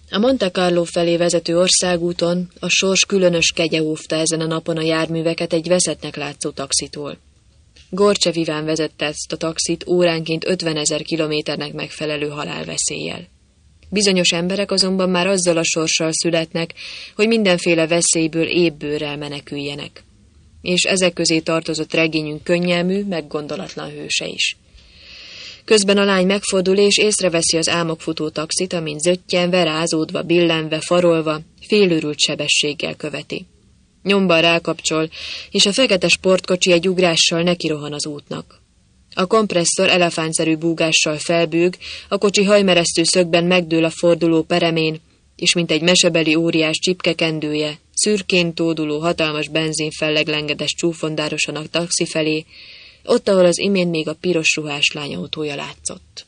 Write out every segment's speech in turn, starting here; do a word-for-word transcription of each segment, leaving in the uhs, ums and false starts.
A Monte Carlo felé vezető országúton a sors különös kegye óvta ezen a napon a járműveket egy veszettnek látszó taxitól. Gorcsev Iván vezette ezt a taxit óránként ötvenezer kilométernek megfelelő halálveszéllyel. Bizonyos emberek azonban már azzal a sorssal születnek, hogy mindenféle veszélyből épp bőrrel meneküljenek. És ezek közé tartozott regényünk könnyelmű, meggondolatlan hőse is. Közben a lány megfordul és észreveszi az álmokfutó taxit, amint zöttyenve, rázódva, billenve, farolva, félőrült sebességgel követi. Nyomban rákapcsol, és a fekete sportkocsi egy ugrással nekirohan az útnak. A kompresszor elefántszerű búgással felbőg, a kocsi hajmeresztő szögben megdől a forduló peremén, és mint egy mesebeli óriás csipkekendője, szürkén tóduló hatalmas benzinfelleglengedes csúfondárosan a taxi felé, ott, ahol az imént még a piros ruhás lány autója látszott.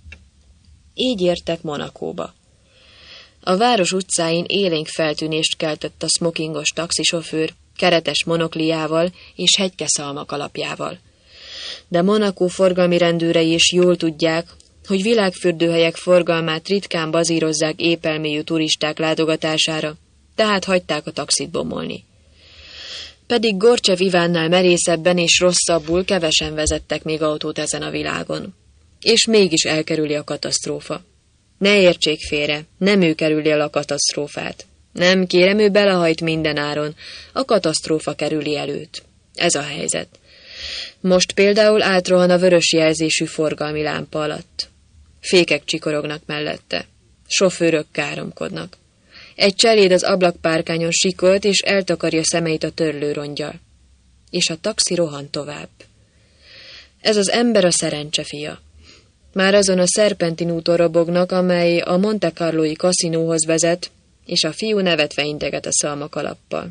Így értek Monacóba. A város utcáin élénk feltűnést keltett a smokingos taxisofőr, keretes monokliával és hegykeszalma kalapjával. De Monaco forgalmi rendőrei is jól tudják, hogy világfürdőhelyek forgalmát ritkán bazírozzák épelmélyű turisták látogatására, tehát hagyták a taxit bomolni. Pedig Gorcsev Ivánnál merészebben és rosszabbul kevesen vezettek még autót ezen a világon. És mégis elkerüli a katasztrófa. Ne értsék félre, nem ő kerüli el a katasztrófát. Nem, kérem, ő belehajt mindenáron, a katasztrófa kerüli előtt. Ez a helyzet. Most például átrohan a vörös jelzésű forgalmi lámpa alatt. Fékek csikorognak mellette. Sofőrök káromkodnak. Egy cseléd az ablakpárkányon sikolt, és eltakarja szemeit a törlőronggyal. És a taxi rohan tovább. Ez az ember a szerencse fia. Már azon a Serpentin úton robognak, amely a Monte Carlói kaszinóhoz vezet, és a fiú nevetve integet a szalmakalappal.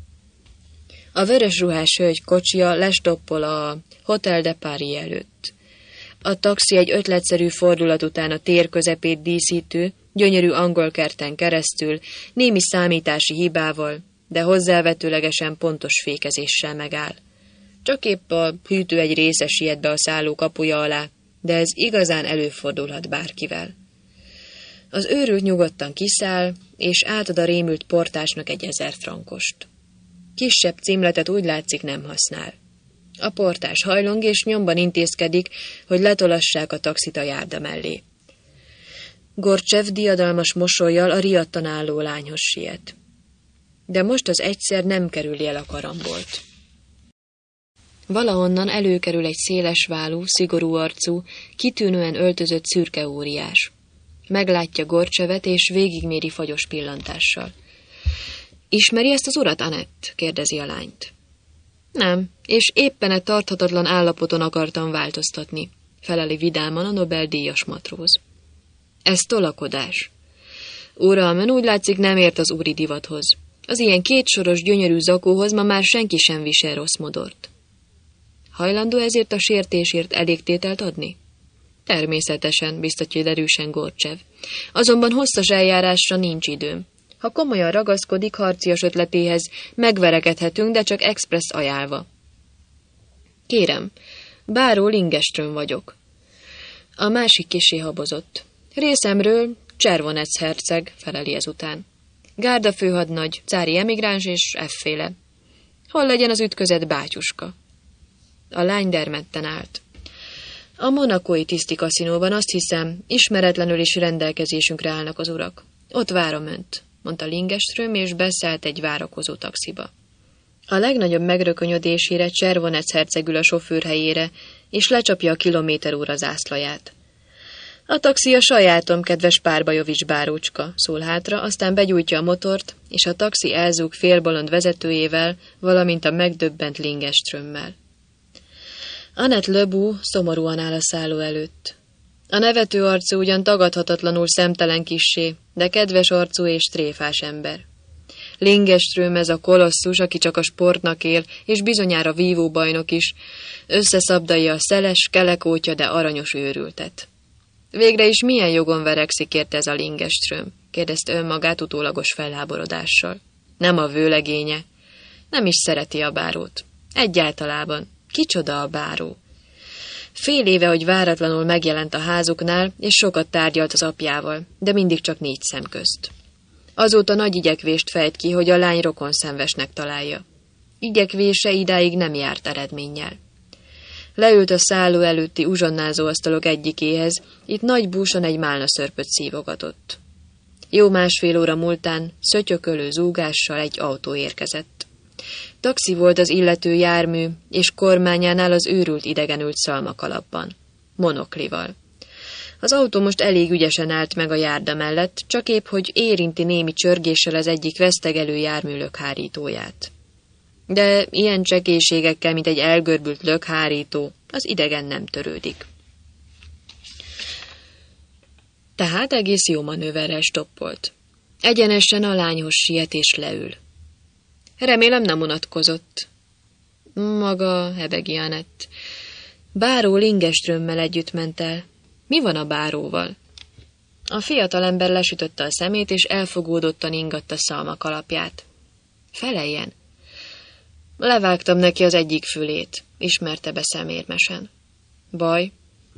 A vörös ruhás hölgy kocsia lestoppol a Hotel de Paris előtt. A taxi egy ötletszerű fordulat után a tér közepét díszítő, gyönyörű angol kerten keresztül, némi számítási hibával, de hozzávetőlegesen pontos fékezéssel megáll. Csak épp a hűtő egy része siet be a szálló kapuja alá, de ez igazán előfordulhat bárkivel. Az őrült nyugodtan kiszáll, és átad a rémült portásnak egy ezer frankost. Kisebb címletet úgy látszik nem használ. A portás hajlong, és nyomban intézkedik, hogy letolassák a taxit a járda mellé. Gorcsev diadalmas mosollyal a riadtan álló lányhoz siet. De most az egyszer nem kerüli el a karambolt. Valahonnan előkerül egy szélesválú, szigorú arcú, kitűnően öltözött szürke óriás. Meglátja Gorcsevet, és végigméri fagyos pillantással. Ismeri ezt az urat, Anett? Kérdezi a lányt. Nem, és éppen egy tarthatatlan állapoton akartam változtatni, feleli vidáman a Nobel-díjas matróz. Ez tolakodás. Uram, ön úgy látszik nem ért az úri divathoz. Az ilyen kétsoros gyönyörű zakóhoz ma már senki sem visel rossz modort. Hajlandó ezért a sértésért elégtételt adni? Természetesen, biztatja erősen Gorcsev. Azonban hosszas eljárásra nincs időm. Ha komolyan ragaszkodik harcias ötletéhez, megverekedhetünk, de csak expressz ajánlva. Kérem, báró Lingeström vagyok. A másik kissé habozott. Részemről Cservonec herceg, feleli ezután. Gárda főhadnagy, cári emigráns és efféle. Hol legyen az ütközet, bátyuska? A lány dermedten állt. A monacói tiszti kaszinóban, azt hiszem, ismeretlenül is rendelkezésünkre állnak az urak. Ott várom önt, mondta Lingeström, és beszállt egy várakozó taxiba. A legnagyobb megrökönyödésére Cservonec herceg ül a sofőr helyére, és lecsapja a kilométeróra zászlaját. A taxi a sajátom, kedves Párbajovics bárócska, szól hátra, aztán begyújtja a motort, és a taxi elzúg félbolond vezetőjével, valamint a megdöbbent Lingeströmmel. Annette Lebu szomorúan áll a szálló előtt. A nevető arcú ugyan tagadhatatlanul szemtelen kissé, de kedves arcú és tréfás ember. Lingeström, ez a kolosszus, aki csak a sportnak él, és bizonyára vívóbajnok is, összeszabdalja a szeles, kelekótya, de aranyos őrültet. Végre is milyen jogon verekszik érte ez a Lingeström? Kérdezte önmagát utólagos felháborodással. Nem a vőlegénye. Nem is szereti a bárót. Egyáltalában. Kicsoda a báró? Fél éve, hogy váratlanul megjelent a házuknál, és sokat tárgyalt az apjával, de mindig csak négy szem közt. Azóta nagy igyekvést fejt ki, hogy a lány rokonszenvesnek találja. Igyekvése idáig nem járt eredménnyel. Leült a szálló előtti uzsonnázó asztalok egyikéhez, itt nagy búson egy málnaszörpöt szívogatott. Jó másfél óra múltán szötyökölő zúgással egy autó érkezett. Taxi volt az illető jármű, és kormányánál az őrült idegen ült szalmakalapban, monoklival. Az autó most elég ügyesen állt meg a járda mellett, csak épp, hogy érinti némi csörgéssel az egyik vesztegelő jármű lökhárítóját. De ilyen csekélységekkel, mint egy elgörbült lökhárító, az idegen nem törődik. Tehát egész jó manőverrel stoppolt. Egyenesen a lányhoz siet és leül. Remélem nem unatkozott. Maga, hebegi Anett. Báró Lingeströmmel együtt ment el. Mi van a báróval? A fiatalember lesütötte a szemét, és elfogódottan ingatta szalmakalapját. Feleljen! Levágtam neki az egyik fülét, ismerte be szemérmesen. Baj?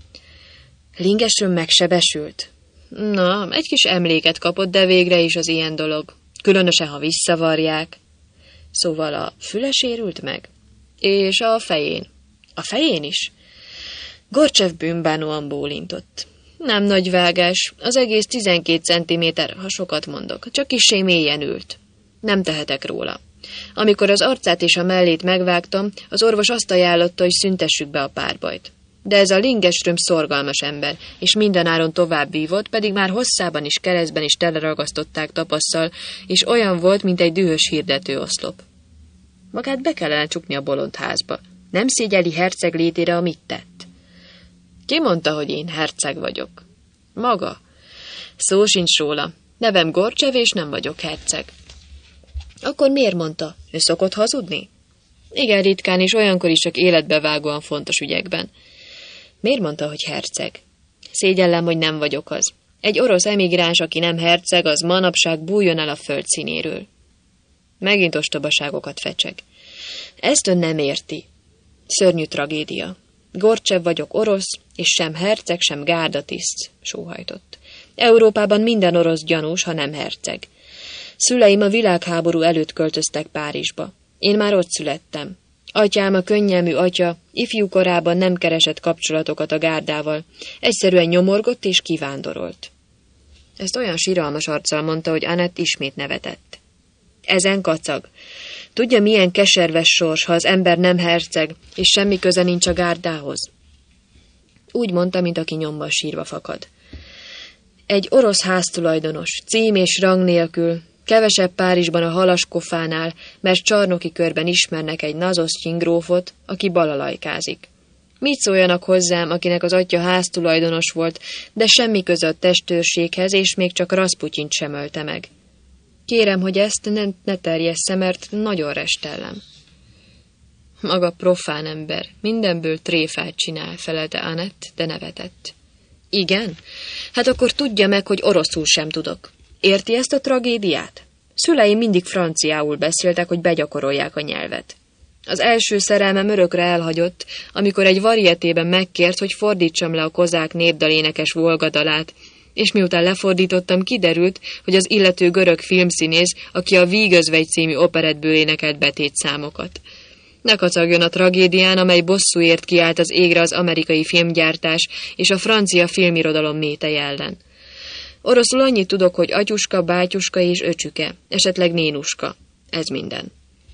Lingeström megsebesült? Na, egy kis emléket kapott, de végre is az ilyen dolog. Különösen, ha visszavarják. Szóval a füle sérült meg? És a fején? A fején is? Gorcsev bűnbánóan bólintott. Nem nagy vágás, az egész tizenkét centiméter, ha sokat mondok, csak kissé mélyen ült. Nem tehetek róla. Amikor az arcát és a mellét megvágtam, az orvos azt ajánlotta, hogy szüntessük be a párbajt. De ez a Lingeström szorgalmas ember, és mindenáron tovább vívott, pedig már hosszában is keresztben is teleragasztották tapasszal, és olyan volt, mint egy dühös hirdető oszlop. Magát be kellene csukni a bolond házba. Nem szégyeli herceg létére, amit tett. Ki mondta, hogy én herceg vagyok? Maga. Szó sincs róla. Nevem Gorcsev, és nem vagyok herceg. Akkor miért mondta? Ő szokott hazudni? Igen, ritkán, és olyankor is csak életbevágóan fontos ügyekben. Miért mondta, hogy herceg? Szégyellem, hogy nem vagyok az. Egy orosz emigráns, aki nem herceg, az manapság bújjon el a föld színéről. Megint ostobaságokat fecseg. Ezt ön nem érti. Szörnyű tragédia. Gorcsev vagyok orosz, és sem herceg, sem gárdatiszt, sóhajtott. Európában minden orosz gyanús, ha nem herceg. Szüleim a világháború előtt költöztek Párizsba. Én már ott születtem. Atyám, a könnyelmű atya, ifjú korában nem keresett kapcsolatokat a gárdával. Egyszerűen nyomorgott és kivándorolt. Ezt olyan siralmas arccal mondta, hogy Anett ismét nevetett. Ezen kacag. Tudja, milyen keserves sors, ha az ember nem herceg, és semmi köze nincs a gárdához? Úgy mondta, mint aki nyomban sírva fakad. Egy orosz háztulajdonos, cím és rang nélkül, kevesebb Párizsban a Halaskofánál, mert csarnoki körben ismernek egy Nazosztyin grófot, aki balalajkázik. Mit szóljanak hozzám, akinek az atya háztulajdonos volt, de semmi köze a testőrséghez, és még csak Rasputyint sem ölte meg. Kérem, hogy ezt ne, ne terjessze, mert nagyon restellem. Maga profán ember, mindenből tréfát csinál, felelte Anett, de nevetett. Igen? Hát akkor tudja meg, hogy oroszul sem tudok. Érti ezt a tragédiát? Szüleim mindig franciául beszéltek, hogy begyakorolják a nyelvet. Az első szerelmem örökre elhagyott, amikor egy varietében megkért, hogy fordítsam le a kozák népdalénekes Volga-dalát, és miután lefordítottam, kiderült, hogy az illető görög filmszínész, aki a Vígözvegy című operettből énekelt betétszámokat. Ne kacagjon a tragédián, amely bosszúért kiállt az égre az amerikai filmgyártás és a francia filmirodalom métej ellen. Oroszul annyit tudok, hogy atyuska, bátyuska és öcsüke, esetleg nénuska. Ez minden.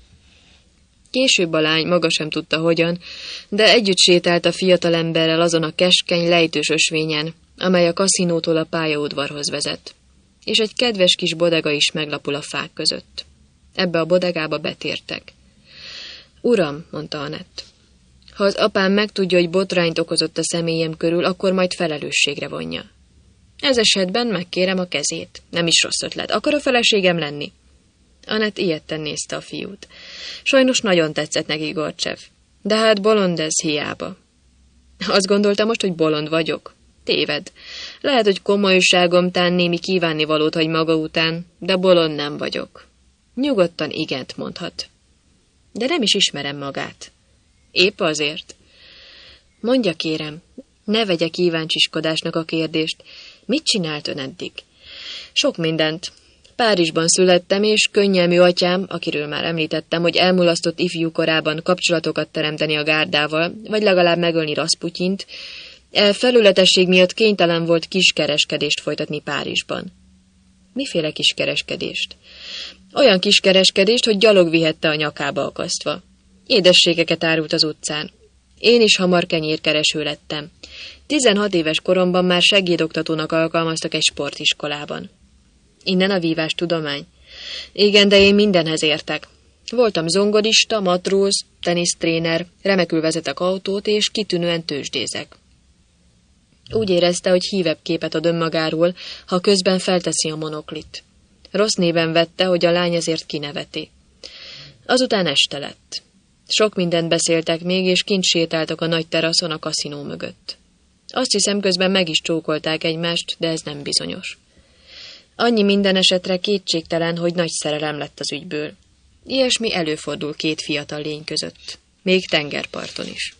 Később a lány maga sem tudta hogyan, de együtt sétált a fiatalemberrel azon a keskeny, lejtős ösvényen, amely a kaszinótól a pályaudvarhoz vezet. És egy kedves kis bodega is meglapul a fák között. Ebbe a bodegába betértek. Uram, mondta Anett, ha az apám megtudja, hogy botrányt okozott a személyem körül, akkor majd felelősségre vonja. Ez esetben megkérem a kezét. Nem is rossz ötlet. Akar a feleségem lenni? Anett ijedten nézte a fiút. Sajnos nagyon tetszett neki Gorcsev. De hát bolond ez hiába. Azt gondolta most, hogy bolond vagyok. Téved. Lehet, hogy komolyságomtán némi kívánnivalót hagy maga után, de bolond nem vagyok. Nyugodtan igent mondhat. De nem is ismerem magát. Épp azért. Mondja kérem, ne vegye kíváncsiskodásnak a kérdést. Mit csinált ön eddig? Sok mindent. Párizsban születtem, és könnyelmű atyám, akiről már említettem, hogy elmulasztott ifjú korában kapcsolatokat teremteni a gárdával, vagy legalább megölni Rasputyint, e felületesség miatt kénytelen volt kiskereskedést folytatni Párizsban. Miféle kiskereskedést? Olyan kiskereskedést, hogy gyalog vihette a nyakába akasztva. Édességeket árult az utcán. Én is hamar kenyérkereső lettem. Tizenhat éves koromban már segédoktatónak alkalmaztak egy sportiskolában. Innen a vívás tudomány. Igen, de én mindenhez értek. Voltam zongorista, matróz, tenisztréner, remekül vezetek autót, és kitűnően tőzsdézek. Úgy érezte, hogy hívebb képet ad önmagáról, ha közben felteszi a monoklit. Rossz néven vette, hogy a lány ezért kineveti. Azután este lett. Sok mindent beszéltek még, és kint sétáltak a nagy teraszon a kaszinó mögött. Azt hiszem, közben meg is csókolták egymást, de ez nem bizonyos. Annyi minden esetre kétségtelen, hogy nagy szerelem lett az ügyből. Ilyesmi előfordul két fiatal lény között. Még tengerparton is.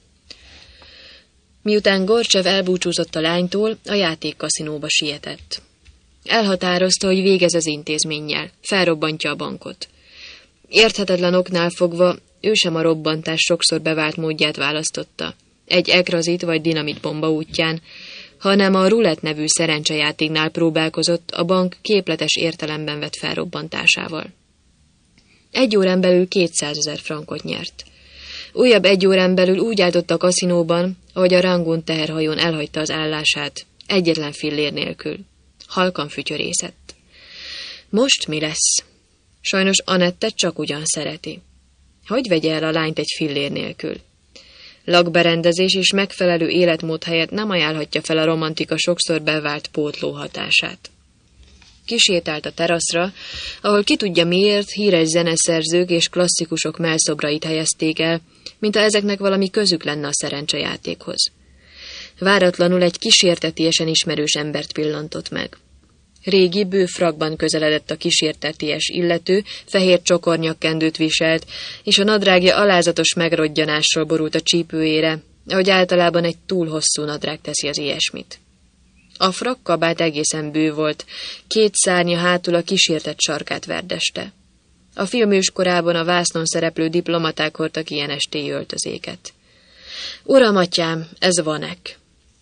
Miután Gorcsev elbúcsúzott a lánytól, a játékkaszinóba sietett. Elhatározta, hogy végez az intézménnyel, felrobbantja a bankot. Érthetetlen oknál fogva ő sem a robbantás sokszor bevált módját választotta, egy ekrazit vagy dinamitbomba útján, hanem a rulett nevű szerencsejátéknál próbálkozott a bank képletes értelemben vett felrobbantásával. Egy órán belül kétszázezer frankot nyert. Újabb egy órán belül úgy álltott a kaszinóban, ahogy a Rangoon teherhajón elhagyta az állását, egyetlen fillér nélkül. Halkan fütyörészett. Most mi lesz? Sajnos Annettet csak ugyan szereti. Hogy vegye el a lányt egy fillér nélkül? Lakberendezés és megfelelő életmód helyett nem ajánlhatja fel a romantika sokszor bevált pótló hatását. Kisétált a teraszra, ahol ki tudja miért híres zeneszerzők és klasszikusok mellszobrait helyezték el, mintha ezeknek valami közük lenne a szerencsejátékhoz. Váratlanul egy kísértetiesen ismerős embert pillantott meg. Régi, bő frakban közeledett a kísérteties illető, fehér csokornyakkendőt viselt, és a nadrágja alázatos megrodjanással borult a csípőjére, ahogy általában egy túl hosszú nadrág teszi az ilyesmit. A frakkabát egészen bő volt, két szárnya hátul a kísértett sarkát verdeste. A film őskorában a vásznon szereplő diplomaták hordtak ilyen estély öltözéket. Uram, atyám, ez Vanek.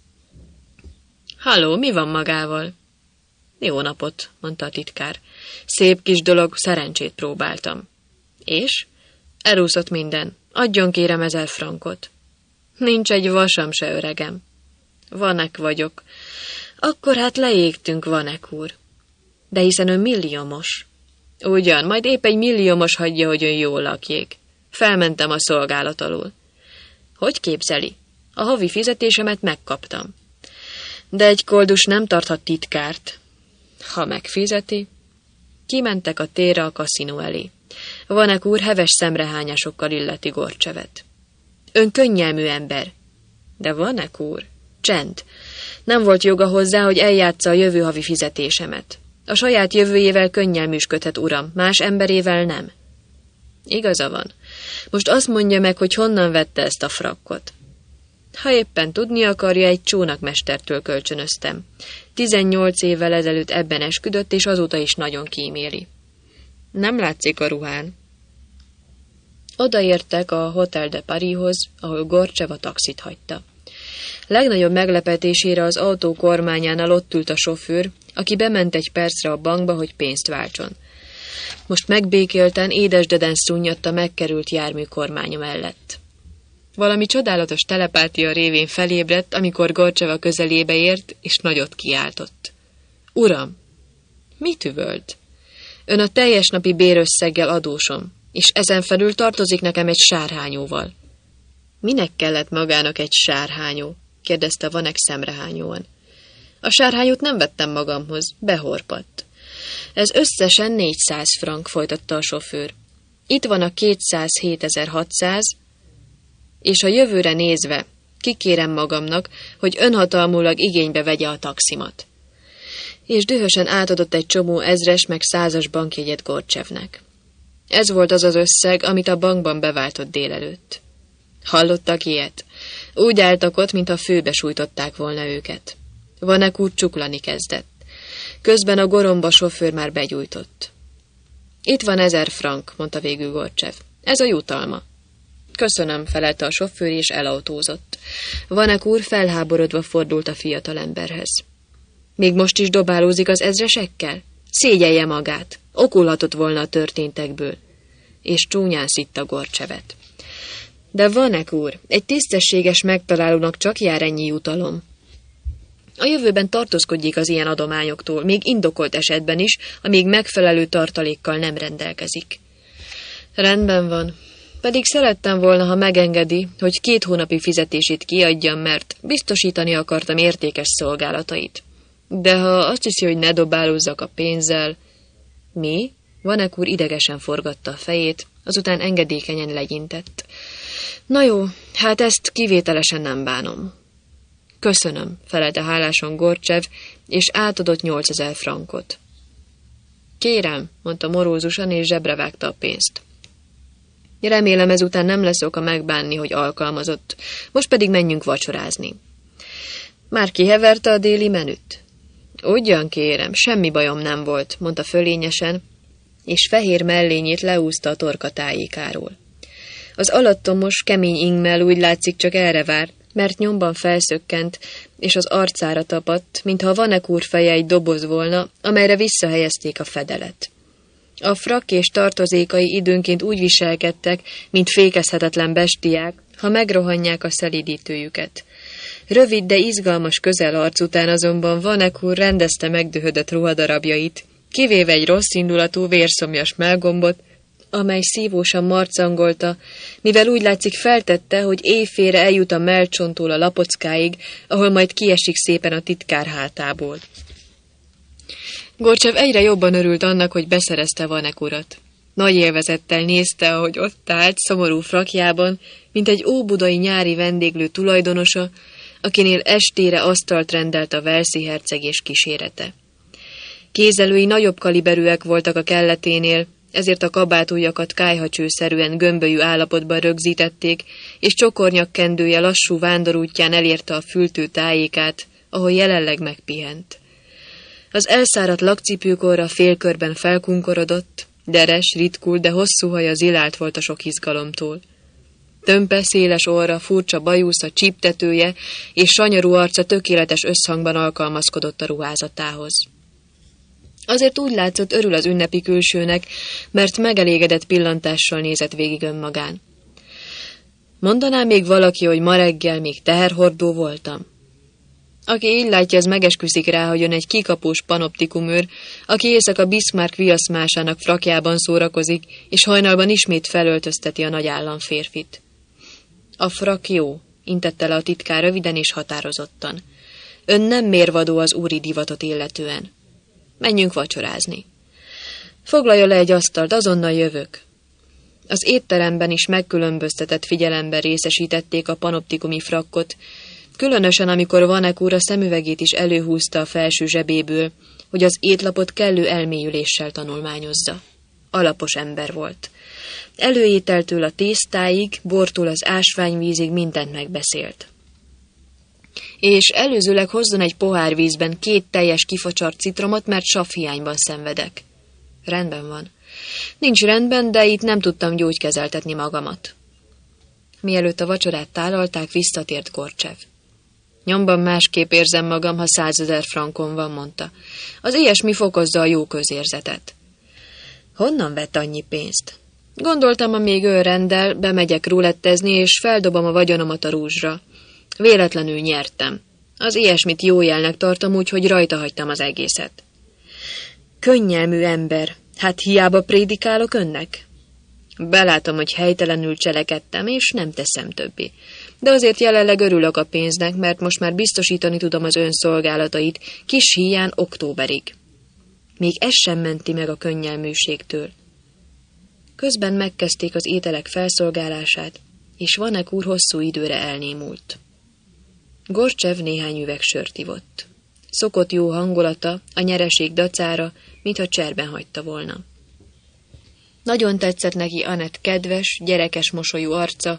Halló, mi van magával? Jó napot, mondta a titkár. Szép kis dolog, szerencsét próbáltam. És? Elúszott minden. Adjon kérem ezer frankot. Nincs egy vasam se, öregem. Vanek vagyok. Akkor hát leégtünk, Vanek úr. De hiszen ön milliómos. Ugyan, majd épp egy milliómos hagyja, hogy ön jól lakjék. Felmentem a szolgálat alól. Hogy képzeli? A havi fizetésemet megkaptam. De egy koldus nem tarthat titkárt. Ha megfizeti. Kimentek a térre a kaszinó elé. Vanek úr heves szemrehányásokkal illeti Gorcsevet. Ön könnyelmű ember. De Vanek úr, csend. Nem volt joga hozzá, hogy eljátsza a jövő havi fizetésemet. A saját jövőjével könnyelműsködhet, uram, más emberével nem. Igaza van. Most azt mondja meg, hogy honnan vette ezt a frakkot. Ha éppen tudni akarja, egy csónakmestertől kölcsönöztem. Tizennyolc évvel ezelőtt ebben esküdött, és azóta is nagyon kíméli. Nem látszik a ruhán. Odaértek a Hotel de Parishoz, ahol Gorcsev a taxit hagyta. Legnagyobb meglepetésére az autó kormányánál ott ült a sofőr, aki bement egy percre a bankba, hogy pénzt váltson. Most megbékélten édesdeden szunnyott a megkerült jármű kormánya mellett. Valami csodálatos telepátia révén felébredt, amikor Gorcsev a közelébe ért, és nagyot kiáltott. Uram! Mit üvölt? Ön a teljes napi bérösszeggel adósom, és ezen felül tartozik nekem egy sárhányóval. Minek kellett magának egy sárhányó? Kérdezte Vanek szemrehányóan. A sárhányót nem vettem magamhoz, behorpadt. Ez összesen négyszáz frank, folytatta a sofőr. Itt van a kétszázhétezer-hatszáz, és a jövőre nézve kikérem magamnak, hogy önhatalmulag igénybe vegye a taximat. És dühösen átadott egy csomó ezres meg százas bankjegyet Gorcsevnek. Ez volt az az összeg, amit a bankban beváltott délelőtt. Hallottak ilyet? Úgy álltak ott, mintha főbe sújtották volna őket. Vanek úr csuklani kezdett. Közben a goromba sofőr már begyújtott. Itt van ezer frank, mondta végül Gorcsev. Ez a jutalma. Köszönöm, felelte a sofőr, és elautózott. Vanek úr felháborodva fordult a fiatalemberhez. Még most is dobálózik az ezresekkel? Szégyelje magát, okulhatott volna a történtekből. És csúnyán szitta Gorcsevet. De Vanek úr, egy tisztességes megtalálónak csak jár ennyi jutalom. A jövőben tartózkodjék az ilyen adományoktól, még indokolt esetben is, amíg megfelelő tartalékkal nem rendelkezik. Rendben van. Pedig szerettem volna, ha megengedi, hogy két hónapi fizetését kiadjam, mert biztosítani akartam értékes szolgálatait. De ha azt hiszi, hogy ne dobálózzak a pénzzel... Mi? Vanek úr idegesen forgatta a fejét, azután engedékenyen legyintett. Na jó, hát ezt kivételesen nem bánom. Köszönöm, felelte hálásan Gorcsev, és átadott nyolcezer frankot. Kérem, mondta morózusan, és zsebre vágta a pénzt. Remélem, ezután nem lesz oka megbánni, hogy alkalmazott. Most pedig menjünk vacsorázni. Már kiheverte a déli menüt? Ugyan kérem, semmi bajom nem volt, mondta fölényesen, és fehér mellényét leúzta a torka tájékáról. Az alattomos, kemény ingmell úgy látszik csak erre vár, mert nyomban felszökkent, és az arcára tapadt, mintha Vanek úr feje egy doboz volna, amelyre visszahelyezték a fedelet. A frakk és tartozékai időnként úgy viselkedtek, mint fékezhetetlen bestiák, ha megrohanják a szelídítőjüket. Rövid, de izgalmas közelarc után azonban Vanek úr rendezte megdühödött ruhadarabjait, kivéve egy rosszindulatú, vérszomjas mellgombot, amely szívósan marcangolta, mivel úgy látszik feltette, hogy éjfélre eljut a mellcsontól a lapockáig, ahol majd kiesik szépen a titkár hátából. Gorcsev egyre jobban örült annak, hogy beszerezte Vanek urat. Nagy élvezettel nézte, ahogy ott állt, szomorú frakjában, mint egy óbudai nyári vendéglő tulajdonosa, akinél estére asztalt rendelt a Walesi herceg és kísérete. Kézelői nagyobb kaliberűek voltak a kelleténél, ezért a kabátujjakat kályhacsőszerűen gömbölyű állapotban rögzítették, és csokornyakkendője lassú vándorútján elérte a fültő tájékát, ahol jelenleg megpihent. Az elszáradt lakcipőkorra félkörben felkunkorodott, deres, ritkul, de hosszú haja zilált volt a sok izgalomtól. Tömpe, széles orra, furcsa bajusza, csíptetője és sanyarú arca tökéletes összhangban alkalmazkodott a ruházatához. Azért úgy látszott, örül az ünnepi külsőnek, mert megelégedett pillantással nézett végig önmagán. Mondaná még valaki, hogy ma reggel még teherhordó voltam? Aki így látja, az megesküszik rá, hogy ön egy kikapós panoptikumőr, aki éjszaka Bismarck viaszmásának frakjában szórakozik, és hajnalban ismét felöltözteti a nagy államférfit. A frak jó, intette le a titkár röviden és határozottan. Ön nem mérvadó az úri divatot illetően. Menjünk vacsorázni. Foglalja le egy asztalt, azonnal jövök. Az étteremben is megkülönböztetett figyelemben részesítették a panoptikumi frakkot, különösen amikor Vanek úr a szemüvegét is előhúzta a felső zsebéből, hogy az étlapot kellő elmélyüléssel tanulmányozza. Alapos ember volt. Előételtől a tésztáig, bortól az ásványvízig mindent megbeszélt. És előzőleg hozzon egy pohár vízben két teljes kifacsart citromot, mert savhiányban szenvedek. Rendben van. Nincs rendben, de itt nem tudtam gyógykezeltetni magamat. Mielőtt a vacsorát tálalták, visszatért Gorcsev. Nyomban másképp érzem magam, ha százezer frankon van, mondta. Az ilyesmi fokozza a jó közérzetet. Honnan vett annyi pénzt? Gondoltam, amíg ő rendel, bemegyek rulettezni, és feldobom a vagyonomat a rúzsra. Véletlenül nyertem. Az ilyesmit jó jelnek tartom, úgyhogy rajta hagytam az egészet. Könnyelmű ember, hát hiába prédikálok önnek? Belátom, hogy helytelenül cselekedtem, és nem teszem többé. De azért jelenleg örülök a pénznek, mert most már biztosítani tudom az ön szolgálatait, kis híján októberig. Még ez sem menti meg a könnyelműségtől. Közben megkezdték az ételek felszolgálását, és Vanek úr hosszú időre elnémult. Gorcsev néhány üveg sört ivott. Szokott jó hangulata, a nyereség dacára, mintha cserben hagyta volna. Nagyon tetszett neki Anett kedves, gyerekes mosolyú arca,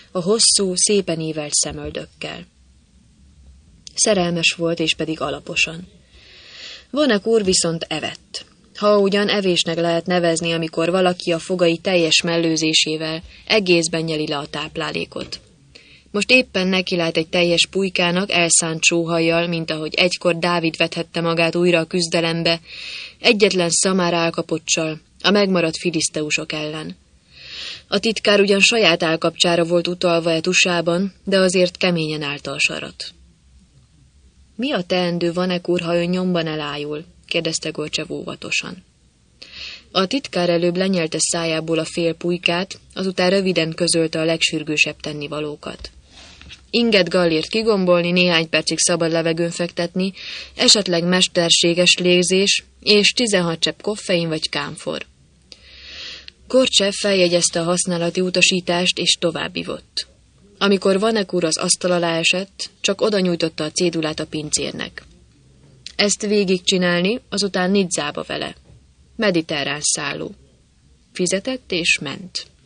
a hosszú, szépen ívelt szemöldökkel. Szerelmes volt, és pedig alaposan. Vanek úr viszont evett. Ha ugyan evésnek lehet nevezni, amikor valaki a fogai teljes mellőzésével egészben nyeli le a táplálékot. Most éppen nekilát egy teljes pulykának elszánt sóhajjal, mint ahogy egykor Dávid vethette magát újra a küzdelembe, egyetlen szamár állkapocsal, a megmaradt filiszteusok ellen. A titkár ugyan saját állkapcsára volt utalva e tusában, de azért keményen állta a sarat. Mi a teendő, Vanek úr, ha ön nyomban elájul? kérdezte Gorcsev óvatosan. A titkár előbb lenyelte szájából a fél pulykát, azután röviden közölte a legsürgősebb tennivalókat. Inget gallért kigombolni, néhány percig szabad levegőn fektetni, esetleg mesterséges légzés, és tizenhat csepp koffein vagy kámfor. Gorcsev feljegyezte a használati utasítást, és továbbivott. Amikor Vanek úr az asztal alá esett, csak oda nyújtotta a cédulát a pincérnek. Ezt végigcsinálni, azután Nidzába vele. Mediterrán szálló. Fizetett és ment.